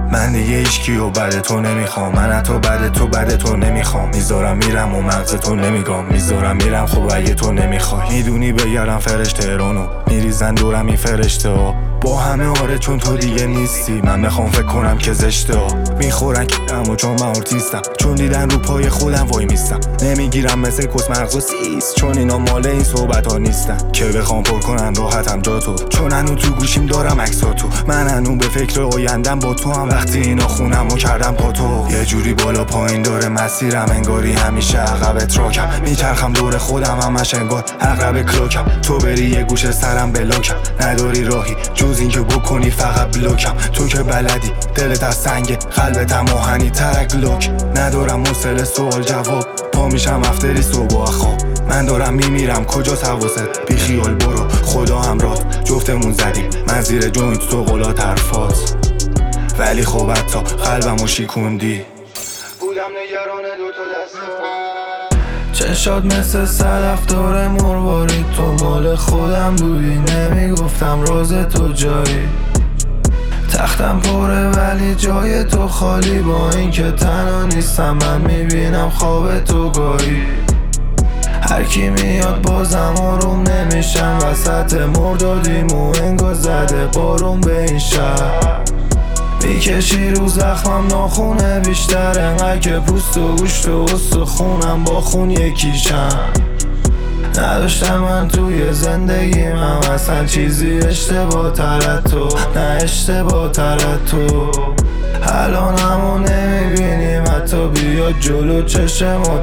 من دیگه هیچکیو بعد تو نمیخوام، من حتی بعد تو نمیخوام. میذارم میرم و مغز تو نمیگم، میذارم میرم خب اگه تو نمیخوای. میدونی بگردم فرشته رانو، میریزن دورم این فرشته ها با همه آره چون تو دیگه نیستی. من میخوام فکر کنم که زشته ها میخورن اما چون من ارتیستم، چون دیدن رو پای خودم وای میستم. نمیگیرم مثل کس مغز و سیس، چون اینا مال این صحبت ها نیستن که بخوام پر کنن راحتم جا تو. چون هنو تو گوشیم دارم عکساتو، من هنو به فکر آیندم با تو هم. وقتی اینا خونم و کردم پا تو، یه جوری بالا پایین داره مسیرم، انگاری همیشه عقب تراکم. میچرخم دور خودم همش انگار عقرب کلاکم. تو بری یه گوشه سرم بلاکم، نداری راهی جز این که بکنی فقط بلاکم. تو که بلدی دلت از سنگ، قلبت هم آهنی ترک لاک. ندارم حوصله سوال جواب، پا میشم افتری صبح خواب. من دارم میمیرم کجاست حواست، بی خیال برو خدا همراه. جفتمون زدیم من زیر جوینت تو قلا طرفات، ولی خب حتی قلبمو شیکوندی. بودم نگران دوتا دستم، چشات مثل صدف داره مروارید، تو مال خودم بودی نمیگفتم راز تو جایی. تختم پره ولی جای تو خالی، با این که تنها نیستم من میبینم خواب تو گاهی. هر کی میاد بازم آروم نمیشم، وسط مردادیم و انگار زده بارون به این شهر. میکشی رو زخمم ناخونه بیشتر، انقدر که پوست و گوشت و استخونم با خون یکیشم. نداشتم من توی زندگیم هم اصلا چیزی اشتباه تر تو، نه اشتباه تر تو. الان همو نمیبینیم حتی بیاد جلو، چشم و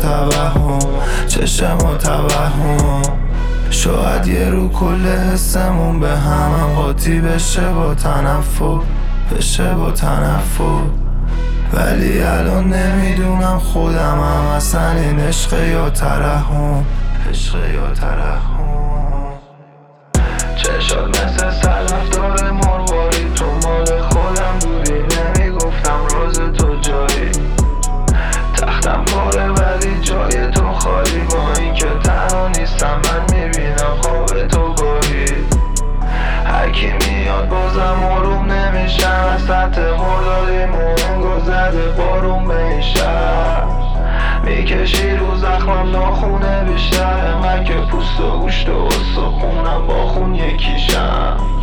توهم. شاید یه رو کل حسمون به هم قاطی بشه با تنفر. ولی الان نمیدونم خودم هم اصلا این عشق یا ترحم. چشات مثل صدف داره مروارید، تو مال خودم بودی نمیگفتم راز تو جایی. تختم پاره ولی جای تو خالی، با این که تنها نیستم من میبینم خواب تو گاهی. هرکی میاد بازم آروم نمیشم، وسط مردادیم و انگار زده بارون به این شهر. میکشی رو زخمم ناخونه بیشتر، انقدر که پوست و گوشت و استخونم با خون یکیشم.